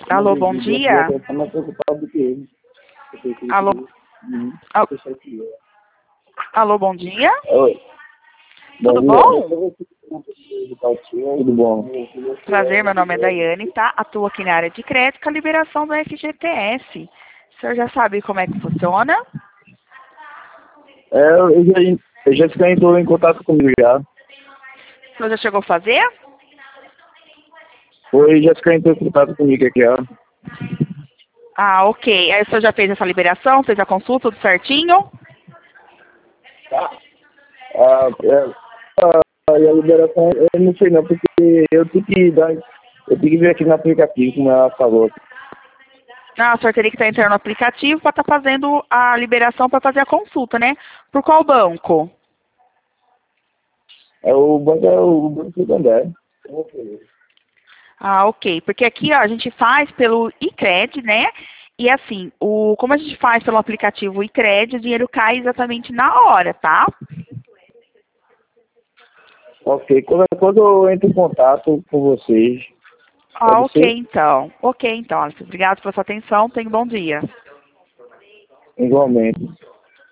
Alô, bom dia. Eu tô mais preocupado do que ele. Alô, al- alô, bom dia. Oi. Tudo Bom bom? dia. Tudo bom? Prazer, meu nome é Daiane, tá? Atuo aqui na área de crédito com a liberação do FGTS. O senhor já sabe como é que funciona? Eu já entrou em contato comigo já. O senhor já chegou a fazer? Foi, Jéssica entrou em contato comigo aqui, ó. Ah, ok. Aí o senhor já fez essa liberação, fez a consulta, tudo certinho? E a liberação, eu não sei não, porque eu tenho que ver aqui no aplicativo, como ela falou. Ah, o senhor teria que estar entrando no aplicativo para estar fazendo a liberação para fazer a consulta, né? Por qual banco? É o Banco Santander. Ah, ok. Porque aqui, ó, a gente faz pelo iCred, né? E assim, como a gente faz pelo aplicativo iCred, o dinheiro cai exatamente na hora, tá? Ok, quando eu entro em contato com vocês, Ah, pode ok, ser? então. Ok, então. Obrigado pela sua atenção. Tenha um bom dia. Igualmente.